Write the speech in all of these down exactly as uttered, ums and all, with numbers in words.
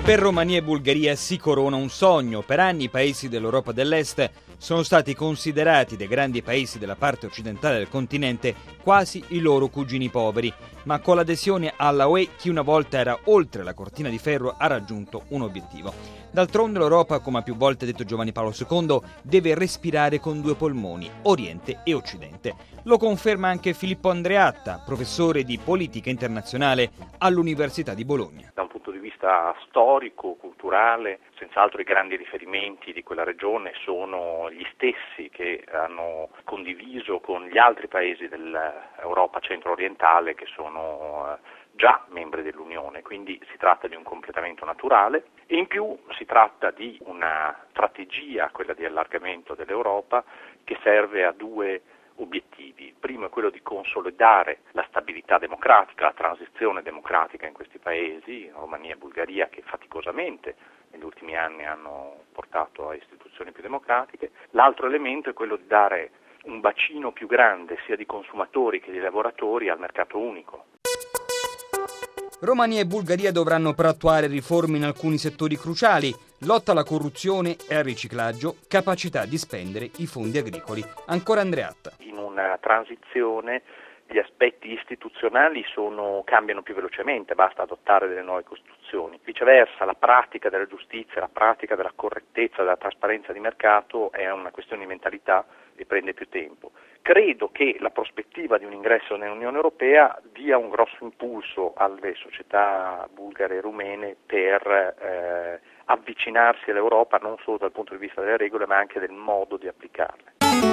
Per Romania e Bulgaria si corona un sogno. Per anni i paesi dell'Europa dell'Est sono stati considerati dai grandi paesi della parte occidentale del continente quasi i loro cugini poveri. Ma con l'adesione alla U E chi una volta era oltre la cortina di ferro ha raggiunto un obiettivo. D'altronde l'Europa, come ha più volte detto Giovanni Paolo secondo, deve respirare con due polmoni, Oriente e Occidente. Lo conferma anche Filippo Andreatta, professore di politica internazionale all'Università di Bologna. Da un punto di vista storico, culturale, senz'altro i grandi riferimenti di quella regione sono gli stessi che hanno condiviso con gli altri paesi dell'Europa centro-orientale che sono già membri dell'Unione, quindi si tratta di un completamento naturale e in più si tratta di una strategia, quella di allargamento dell'Europa, che serve a due obiettivi. Il primo è quello di consolidare la stabilità democratica, la transizione democratica in questi paesi, Romania e Bulgaria, che faticosamente negli ultimi anni hanno portato a istituzioni più democratiche. L'altro elemento è quello di dare un bacino più grande sia di consumatori che di lavoratori al mercato unico. Romania e Bulgaria dovranno però attuare riforme in alcuni settori cruciali: lotta alla corruzione e al riciclaggio, capacità di spendere i fondi agricoli. Ancora Andreatta. In una transizione gli aspetti istituzionali sono, cambiano più velocemente, basta adottare delle nuove costituzioni. Viceversa, la pratica della giustizia, la pratica della correttezza, della trasparenza di mercato è una questione di mentalità e prende più tempo. Credo che la prospettiva di un ingresso nell'Unione Europea dia un grosso impulso alle società bulgare e rumene per eh, avvicinarsi all'Europa non solo dal punto di vista delle regole ma anche del modo di applicarle.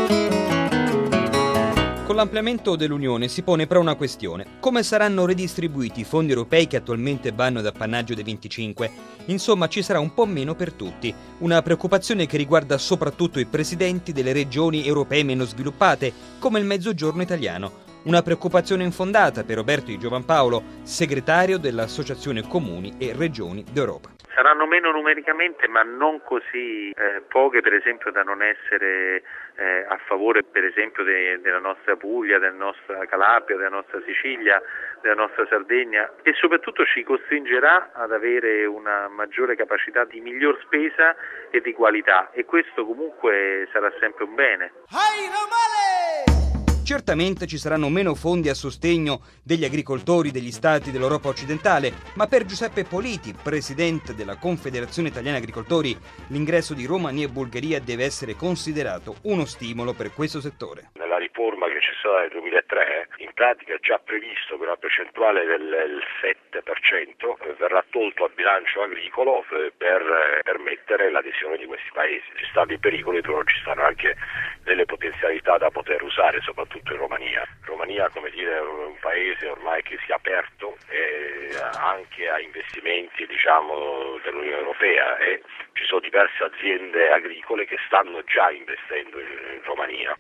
Con l'ampliamento dell'Unione si pone però una questione: come saranno redistribuiti i fondi europei che attualmente vanno ad appannaggio dei venticinque? Insomma, ci sarà un po' meno per tutti, una preoccupazione che riguarda soprattutto i presidenti delle regioni europee meno sviluppate, come il Mezzogiorno italiano. Una preoccupazione infondata per Roberto Di Giovanpaolo, segretario dell'Associazione Comuni e Regioni d'Europa. Saranno meno numericamente, ma non così eh, poche, per esempio, da non essere eh, a favore, per esempio, de, della nostra Puglia, della nostra Calabria, della nostra Sicilia, della nostra Sardegna, e soprattutto ci costringerà ad avere una maggiore capacità di miglior spesa e di qualità, e questo comunque sarà sempre un bene. Certamente ci saranno meno fondi a sostegno degli agricoltori degli stati dell'Europa occidentale, ma per Giuseppe Politi, presidente della Confederazione Italiana Agricoltori, l'ingresso di Romania e Bulgaria deve essere considerato uno stimolo per questo settore. Nella riforma che c'è stata nel duemilatré, in pratica è già previsto che una percentuale del sette per cento verrà tolto al bilancio agricolo per permettere l'adesione di questi paesi. Ci stanno i pericoli, però ci stanno anche delle potenzialità da poter usare, soprattutto in Romania. Romania, come dire, è un paese ormai che si è aperto eh, anche a investimenti, diciamo, dell'Unione Europea, e ci sono diverse aziende agricole che stanno già investendo in, in Romania.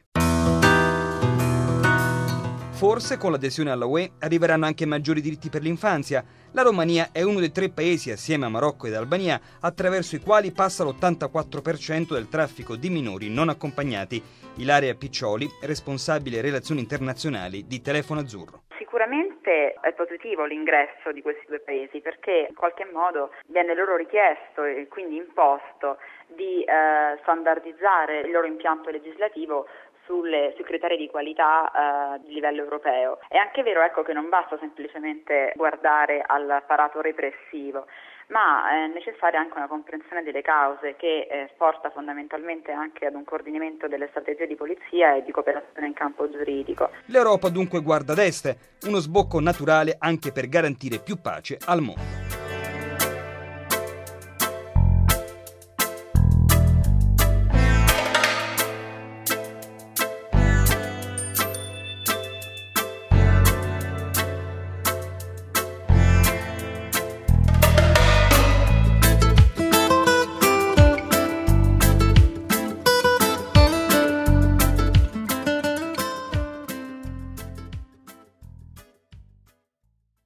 Forse con l'adesione alla U E arriveranno anche maggiori diritti per l'infanzia. La Romania è uno dei tre paesi, assieme a Marocco ed Albania, attraverso i quali passa l'ottantaquattro per cento del traffico di minori non accompagnati. Ilaria Piccioli, responsabile relazioni internazionali di Telefono Azzurro. Sicuramente è positivo l'ingresso di questi due paesi, perché in qualche modo viene loro richiesto e quindi imposto di eh, standardizzare il loro impianto legislativo Sulle, sui criteri di qualità eh, di livello europeo. È anche vero, ecco, che non basta semplicemente guardare all'apparato repressivo, ma è necessaria anche una comprensione delle cause che eh, porta fondamentalmente anche ad un coordinamento delle strategie di polizia e di cooperazione in campo giuridico. L'Europa dunque guarda ad est, uno sbocco naturale anche per garantire più pace al mondo.